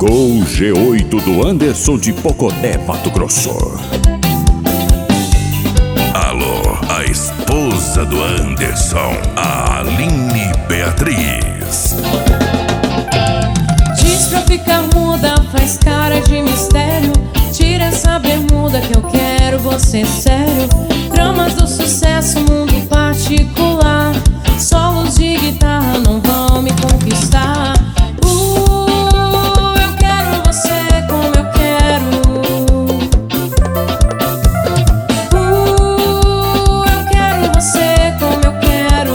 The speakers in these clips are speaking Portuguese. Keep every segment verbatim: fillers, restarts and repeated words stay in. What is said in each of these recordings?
Gol G oito do Anderson de Poconé, Mato Grosso. Alô, a esposa do Anderson, a Aline Beatriz. Diz pra ficar muda, faz cara de mistério. Tira essa bermuda que eu quero você sério. Dramas do sucesso, mundo particular. Solos de guitarra não vão me conquistar. Uh, eu quero você como eu quero. Uh, eu quero você como eu quero.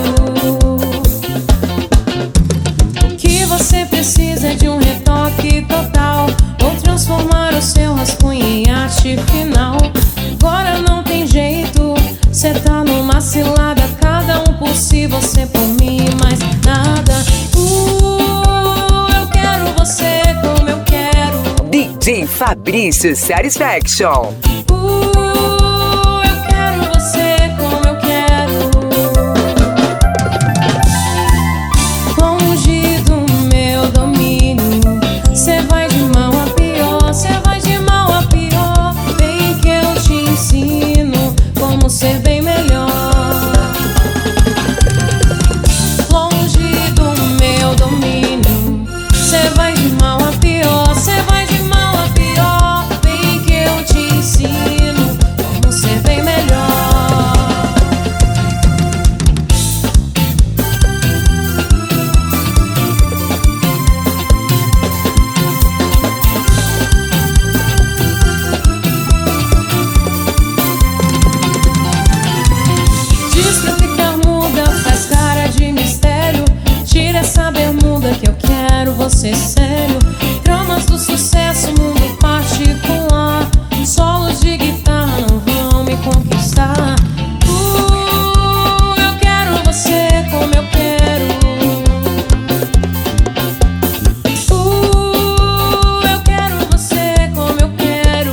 O que você precisa é de um retoque total, ou transformar o seu rascunho em arte final. Agora não tem jeito, cê tá numa cilada. Cada um por si, você por mim, mais nada. Uh, eu quero você como eu quero. D J Fabrício Satisfaction. Uh, eu quero você como eu quero. Longe do meu domínio, cê vai de mal a pior, cê vai de mal a pior. Vem que eu te ensino como ser bem melhor. Longe do meu domínio, cê vai de mal a pior, cê vai de mal a pior. Vem que eu te ensino como ser bem melhor. Diz pra ficar muda, faz cara de mistério. Tira essa bermuda que eu quero você sério. Dramas do sucesso, mundo particular. Solos de guitarra não vão me conquistar. Uh, eu quero você como eu quero. Uh, eu quero você como eu quero.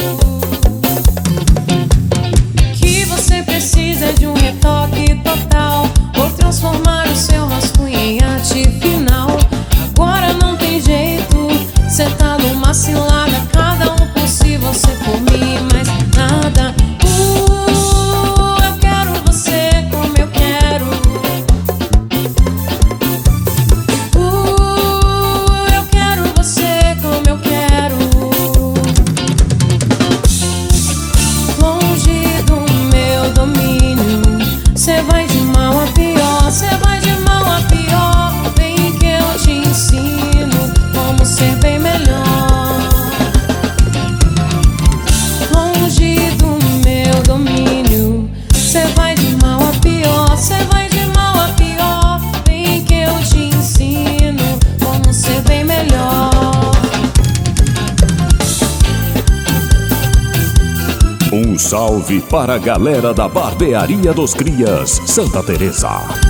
Que você precisa de um retoque total, ou transformar o seu rascunho em arte final. Agora não tem jeito, cê tá numa cilada. Cada um por si, você por mim, mais nada. Uh, eu quero você como eu quero. Uh, eu quero você como eu quero. Longe do meu domínio, cê vai de mal a pior, cê vai de mal a pior. Vem que eu te ensino como ser bem melhor. Longe do meu domínio, cê vai de mal a pior, cê vai de mal a pior. Vem que eu te ensino como ser bem melhor. Um salve para a galera da Barbearia dos Crias, Santa Teresa.